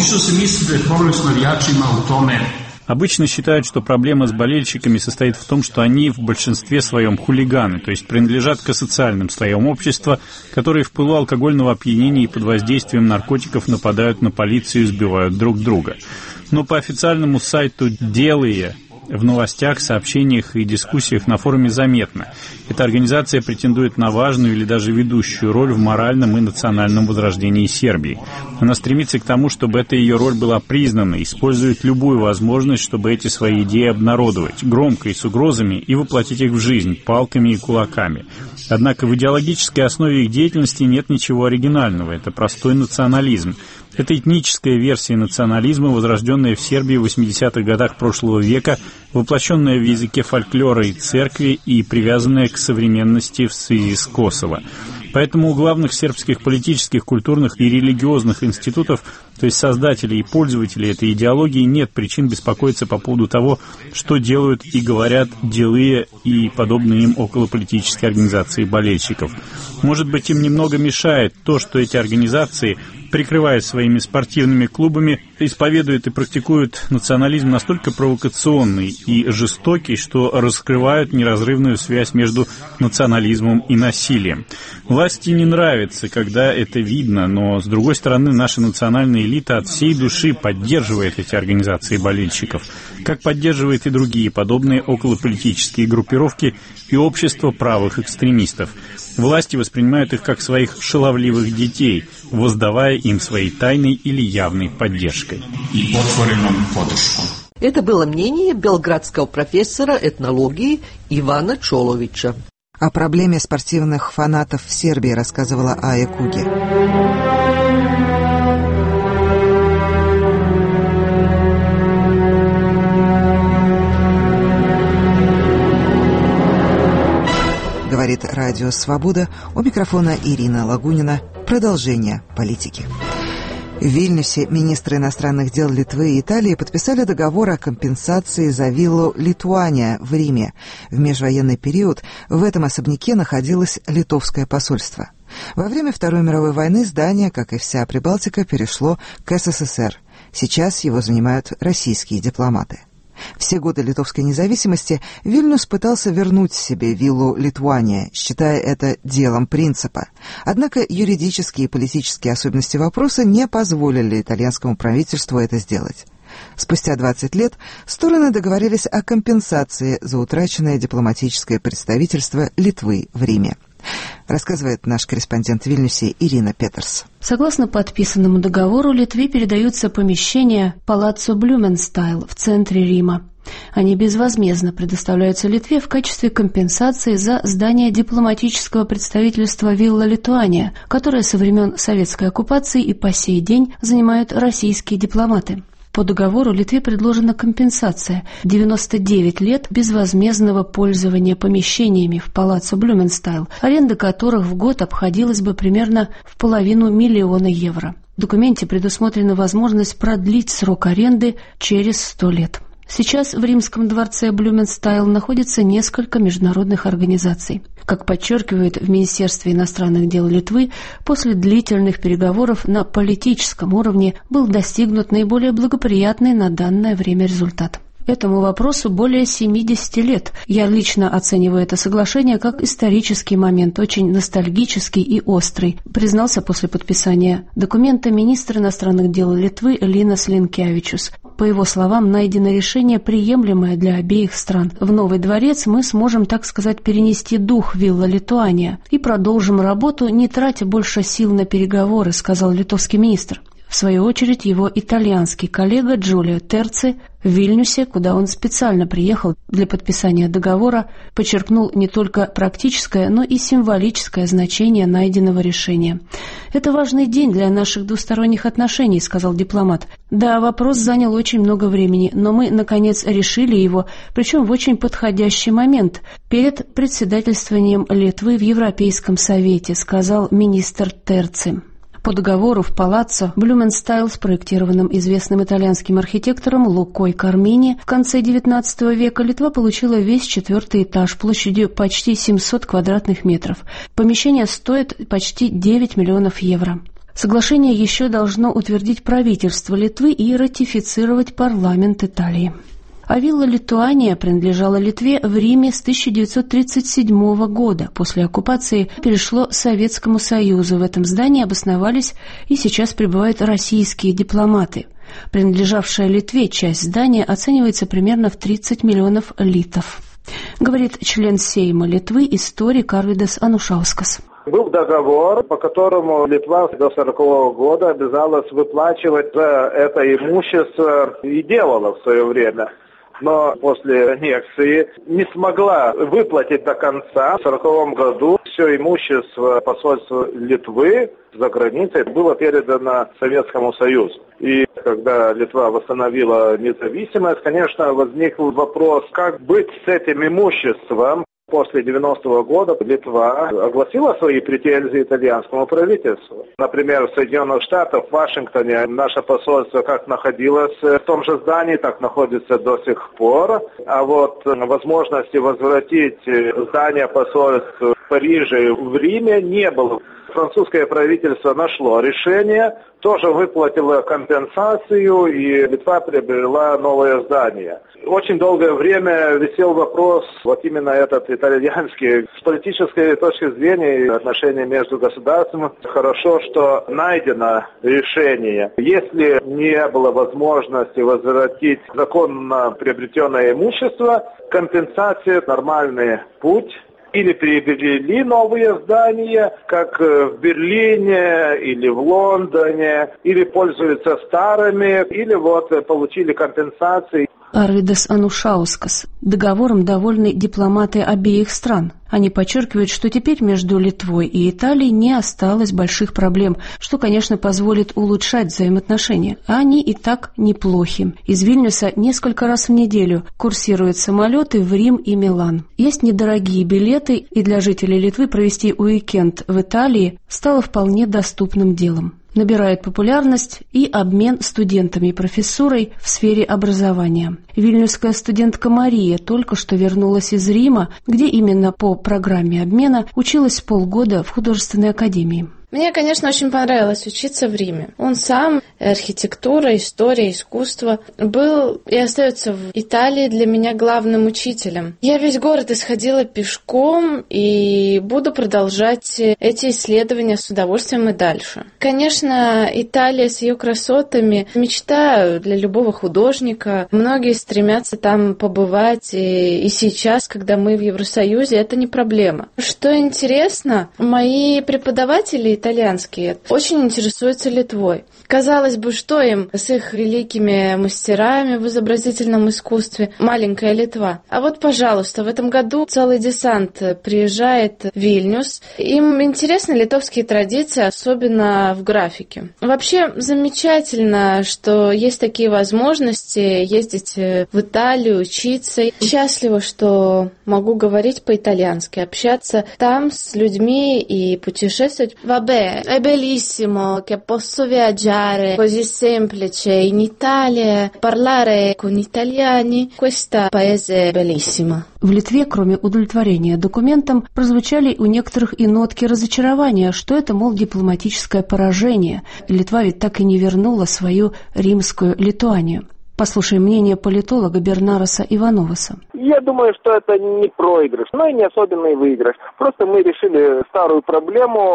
Обычно считают, что проблема с болельщиками состоит в том, что они в большинстве своем хулиганы, то есть принадлежат к асоциальным слоям общества, которые в пылу алкогольного опьянения и под воздействием наркотиков нападают на полицию и сбивают друг друга. Но по официальному сайту «Делые» в новостях, сообщениях и дискуссиях на форуме заметно. Эта организация претендует на важную или даже ведущую роль в моральном и национальном возрождении Сербии. Она стремится к тому, чтобы эта ее роль была признана, использует любую возможность, чтобы эти свои идеи обнародовать, громко и с угрозами, и воплотить их в жизнь, палками и кулаками. Однако в идеологической основе их деятельности нет ничего оригинального, это простой национализм. Это этническая версия национализма, возрожденная в Сербии в 80-х годах прошлого века, воплощенная в языке фольклора и церкви и привязанная к современности в связи с Косово. Поэтому у главных сербских политических, культурных и религиозных институтов, то есть создателей и пользователей этой идеологии, нет причин беспокоиться по поводу того, что делают и говорят делые и подобные им околополитические организации болельщиков. Может быть, им немного мешает то, что эти организации, прикрываясь своими спортивными клубами, исповедуют и практикуют национализм настолько провокационный и жестокий, что раскрывают неразрывную связь между национализмом и насилием. Власти не нравится, когда это видно, но, с другой стороны, наша национальная элита от всей души поддерживает эти организации болельщиков, как поддерживает и другие подобные околополитические группировки и общество правых экстремистов. Власти воспринимают их как своих шаловливых детей, воздавая им своей тайной или явной поддержкой. Это было мнение белградского профессора этнологии Ивана Чоловича. О проблеме спортивных фанатов в Сербии рассказывала Ая Куги. Говорит Радио Свобода. У микрофона Ирина Лагунина. Продолжение политики. В Вильнюсе министры иностранных дел Литвы и Италии подписали договор о компенсации за виллу Литуания в Риме. В межвоенный период в этом особняке находилось литовское посольство. Во время Второй мировой войны здание, как и вся Прибалтика, перешло к СССР. Сейчас его занимают российские дипломаты. Все годы литовской независимости Вильнюс пытался вернуть себе виллу Литуания, считая это делом принципа. Однако юридические и политические особенности вопроса не позволили итальянскому правительству это сделать. Спустя 20 лет стороны договорились о компенсации за утраченное дипломатическое представительство Литвы в Риме. Рассказывает наш корреспондент в Вильнюсе Ирина Петерс. Согласно подписанному договору, Литве передаются помещения Палаццо Блюменстайл в центре Рима. Они безвозмездно предоставляются Литве в качестве компенсации за здание дипломатического представительства Вилла Литуания, которое со времен советской оккупации и по сей день занимают российские дипломаты. По договору Литве предложена компенсация – 99 лет безвозмездного пользования помещениями в Палаццо Блюменстайл, аренда которых в год обходилась бы примерно в 500 000 евро. В документе предусмотрена возможность продлить срок аренды через 100 лет. Сейчас в Римском дворце Блюменстайл находится несколько международных организаций. Как подчеркивают в Министерстве иностранных дел Литвы, после длительных переговоров на политическом уровне был достигнут наиболее благоприятный на данное время результат. Этому вопросу более 70 лет. Я лично оцениваю это соглашение как исторический момент, очень ностальгический и острый, признался после подписания документа министр иностранных дел Литвы Линас Линкевичус. По его словам, найдено решение, приемлемое для обеих стран. В Новый дворец мы сможем, так сказать, перенести дух Вилла Литуания и продолжим работу, не тратя больше сил на переговоры, сказал литовский министр. В свою очередь, его итальянский коллега Джулио Терци в Вильнюсе, куда он специально приехал для подписания договора, подчеркнул не только практическое, но и символическое значение найденного решения. «Это важный день для наших двусторонних отношений», — сказал дипломат. «Да, вопрос занял очень много времени, но мы, наконец, решили его, причем в очень подходящий момент, перед председательствованием Литвы в Европейском совете», — сказал министр Терци. По договору в палаццо Блюменстайл, спроектированным известным итальянским архитектором Лукой Кармини, в конце XIX века Литва получила весь 4-й этаж площадью почти 700 квадратных метров. Помещение стоит почти 9 миллионов евро. Соглашение еще должно утвердить правительство Литвы и ратифицировать парламент Италии. А вилла Литуания принадлежала Литве в Риме с 1937 года. После оккупации перешло Советскому Союзу. В этом здании обосновались и сейчас пребывают российские дипломаты. Принадлежавшая Литве часть здания оценивается примерно в 30 миллионов литов. Говорит член Сейма Литвы, историк Арвидас Анушаускас. Был договор, по которому Литва до 1940 года обязалась выплачивать за это имущество и делала в свое время. Но после аннексии не смогла выплатить до конца. В 1940 году все имущество посольства Литвы за границей было передано Советскому Союзу. И когда Литва восстановила независимость, конечно, возник вопрос, как быть с этим имуществом. После 90-го года Литва огласила свои претензии итальянскому правительству. Например, в Соединенных Штатах, в Вашингтоне, наше посольство как находилось в том же здании, так находится до сих пор. А вот возможности возвратить здание посольств в Париже и в Риме не было. Французское правительство нашло решение, тоже выплатило компенсацию, и Литва приобрела новое здание. Очень долгое время висел вопрос, вот именно этот итальянский, с политической точки зрения отношения между государствами. Хорошо, что найдено решение. Если не было возможности возвратить законно приобретенное имущество, компенсация – нормальный путь. Или приобрели новые здания, как в Берлине или в Лондоне, или пользуются старыми, или вот получили компенсации. Арвидас Анушаускас. Договором довольны дипломаты обеих стран. Они подчеркивают, что теперь между Литвой и Италией не осталось больших проблем, что, конечно, позволит улучшать взаимоотношения. А они и так неплохи. Из Вильнюса несколько раз в неделю курсируют самолеты в Рим и Милан. Есть недорогие билеты, и для жителей Литвы провести уикенд в Италии стало вполне доступным делом. Набирает популярность и обмен студентами и профессурой в сфере образования. Вильнюсская студентка Мария только что вернулась из Рима, где именно по программе обмена училась полгода в художественной академии. Мне, конечно, очень понравилось учиться в Риме. Он сам, архитектура, история, искусство, был и остается в Италии для меня главным учителем. Я весь город исходила пешком и буду продолжать эти исследования с удовольствием и дальше. Конечно, Италия с ее красотами — мечта для любого художника. Многие стремятся там побывать, и сейчас, когда мы в Евросоюзе, это не проблема. Что интересно, мои преподаватели итальянские очень интересуются Литвой. Казалось бы, что им с их великими мастерами в изобразительном искусстве маленькая Литва. А вот, пожалуйста, в этом году целый десант приезжает в Вильнюс. Им интересны литовские традиции, особенно в графике. Вообще замечательно, что есть такие возможности ездить в Италию, учиться. Счастлива, что могу говорить по-итальянски, общаться там с людьми и путешествовать. Vabbè, è bellissimo che posso viaggiare così semplice in Italia, parlare con italiani. Questo paese è bellissimo. В Литве, кроме удовлетворения документам, прозвучали у некоторых и нотки разочарования, что это, мол, дипломатическое поражение. Литва ведь так и не вернула свою римскую Литуанию. Послушаем мнение политолога Бернараса Ивановаса. Я думаю, что это не проигрыш, но и не особенный выигрыш. Просто мы решили старую проблему,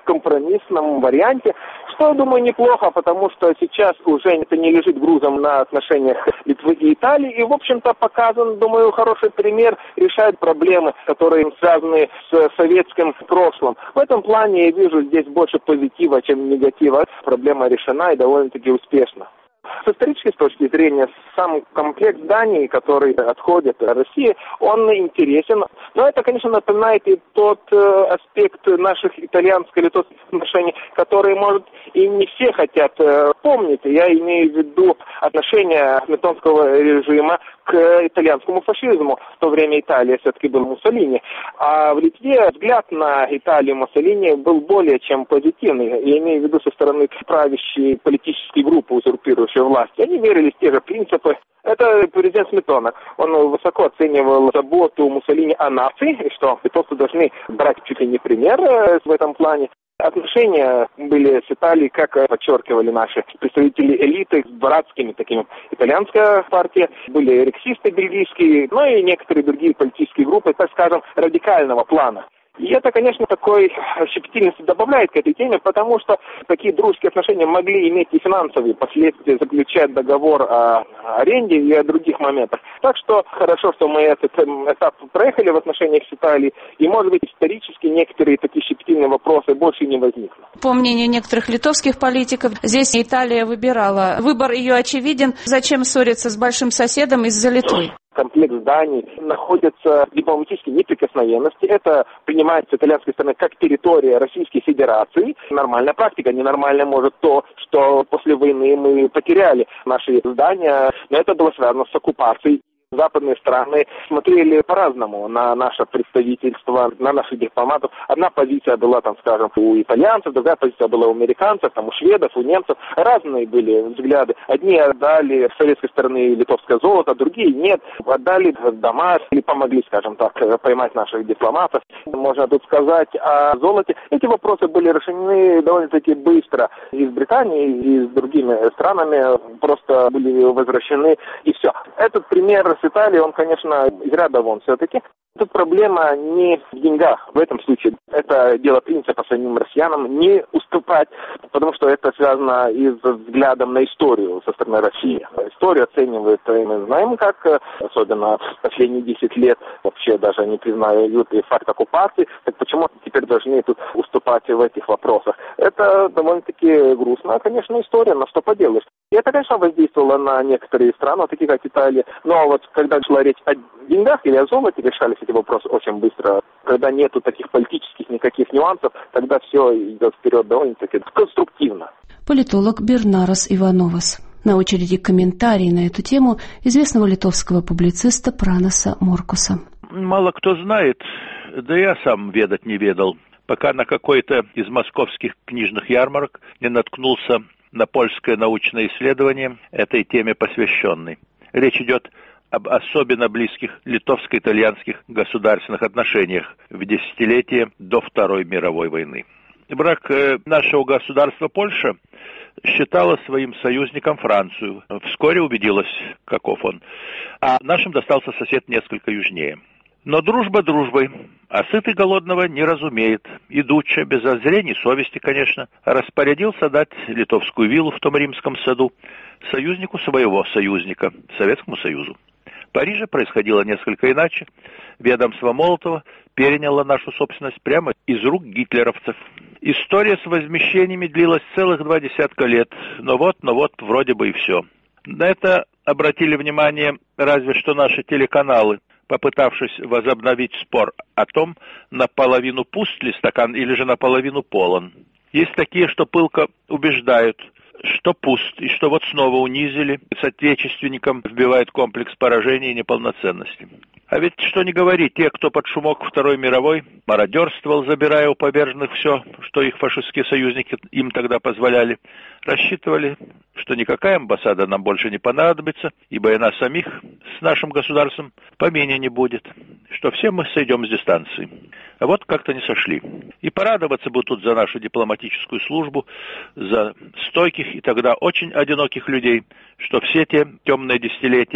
компромиссном варианте, что, я думаю, неплохо, потому что сейчас уже это не лежит грузом на отношениях Литвы и Италии, и, в общем-то, показан, думаю, хороший пример, решает проблемы, которые связаны с советским прошлым. В этом плане я вижу здесь больше позитива, чем негатива. Проблема решена и довольно-таки успешно. С исторической точки зрения, сам комплекс зданий, который отходит от России, он интересен. Но это, конечно, напоминает и тот аспект наших итальянско-литовских отношений, который, может, и не все хотят помнить. Я имею в виду отношения Смитонского режима к итальянскому фашизму. В то время Италия все-таки был Муссолини. А в Литве взгляд на Италию Муссолини был более чем позитивный. Я имею в виду со стороны правящей политической группы, узурпирующей власть. Они верили в те же принципы. Это президент Сметона. Он высоко оценивал заботу Муссолини о нации, и что литовцы должны брать чуть ли не пример в этом плане. Отношения были с Италией, как подчеркивали наши представители элиты, с братскими такими. Итальянская партия, были рексисты бельгийские, ну и некоторые другие политические группы, так скажем, радикального плана. И это, конечно, такой щепетильности добавляет к этой теме, потому что такие дружеские отношения могли иметь и финансовые последствия, заключать договор о аренде и о других моментах. Так что хорошо, что мы этот этап проехали в отношениях с Италией, и, может быть, исторически некоторые такие щепетильные вопросы больше не возникнут. По мнению некоторых литовских политиков, здесь Италия выбирала. Выбор ее очевиден. Зачем ссориться с большим соседом из-за Литвы? Комплекс зданий находится в дипломатической неприкосновенности. Это принимается с итальянской стороны как территория Российской Федерации. Нормальная практика. Ненормально может то, что после войны мы потеряли наши здания. Но это было связано с оккупацией. Западные страны смотрели по-разному на наше представительство, на наших дипломатов. Одна позиция была, там, скажем, у итальянцев, другая позиция была у американцев, там, у шведов, у немцев. Разные были взгляды. Одни отдали с советской стороны литовское золото, другие нет. Отдали дома или помогли, скажем так, поймать наших дипломатов. Можно тут сказать о золоте. Эти вопросы были решены довольно-таки быстро. И с Британией, и с другими странами просто были возвращены, и все. Этот пример с Италией, он, конечно, из ряда вон все-таки. Тут проблема не в деньгах. В этом случае это дело принципа самим россиянам не уступать, потому что это связано и с взглядом на историю со стороны России. Историю оценивают, и мы знаем, как, особенно в последние 10 лет, вообще даже не признают и факт оккупации. Так почему теперь должны тут уступать в этих вопросах? Это довольно-таки грустная, конечно, история, но что поделаешь. И это, конечно, воздействовало на некоторые страны, такие как Италия. Но вот когда шла речь о деньгах или о золоте, решались эти вопросы очень быстро. Когда нету таких политических никаких нюансов, тогда все идет вперед довольно-таки конструктивно. Политолог Бернарас Ивановас. На очереди комментарий на эту тему известного литовского публициста Пранаса Моркуса. Мало кто знает, да я сам ведать не ведал, пока на какой-то из московских книжных ярмарок не наткнулся на польское научное исследование этой теме посвященной. Речь идет об особенно близких литовско-итальянских государственных отношениях в десятилетие до Второй мировой войны. Враг нашего государства Польша считала своим союзником Францию. Вскоре убедилась, каков он. А нашим достался сосед несколько южнее. Но дружба дружбой, а сытый голодного не разумеет. И Дуччо, без зазрений совести, конечно, распорядился дать литовскую виллу в том римском саду союзнику своего союзника, Советскому Союзу. В Париже происходило несколько иначе. Ведомство Молотова переняло нашу собственность прямо из рук гитлеровцев. История с возмещениями длилась целых 20 лет. Но вот, вроде бы и все. На это обратили внимание разве что наши телеканалы, попытавшись возобновить спор о том, наполовину пуст ли стакан или же наполовину полон. Есть такие, что пылко убеждают, что пуст, и что вот снова унизили, с отечественником вбивает комплекс поражения и неполноценности. А ведь, что ни говори, те, кто под шумок Второй мировой мародерствовал, забирая у поверженных все, что их фашистские союзники им тогда позволяли, рассчитывали, что никакая амбассада нам больше не понадобится, ибо и нас самих с нашим государством в помине не будет, что все мы сойдем с дистанции. А вот как-то не сошли. И порадоваться бы тут за нашу дипломатическую службу, за стойких и тогда очень одиноких людей, что все те темные десятилетия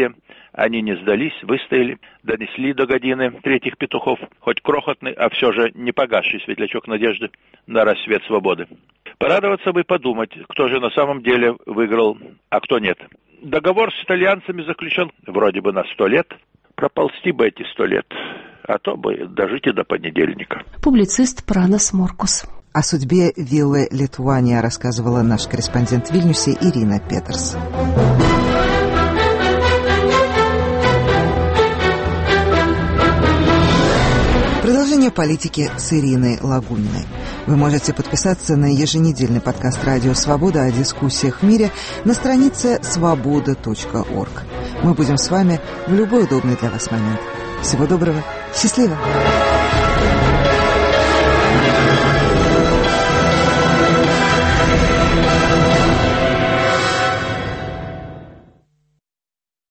Они не сдались, выстояли, донесли до годины третьих петухов, хоть крохотный, а все же не погасший светлячок надежды на рассвет свободы. Порадоваться бы подумать, кто же на самом деле выиграл, а кто нет. Договор с итальянцами заключен вроде бы на 100 лет. Проползти бы эти 100 лет, а то бы дожить и до понедельника. Публицист Пранас Моркус. О судьбе виллы Литуания рассказывала наш корреспондент в Вильнюсе Ирина Петерс. Продолжение политики с Ириной Лагуниной. Вы можете подписаться на еженедельный подкаст «Радио Свобода» о дискуссиях в мире на странице svoboda.org. Мы будем с вами в любой удобный для вас момент. Всего доброго, счастливо!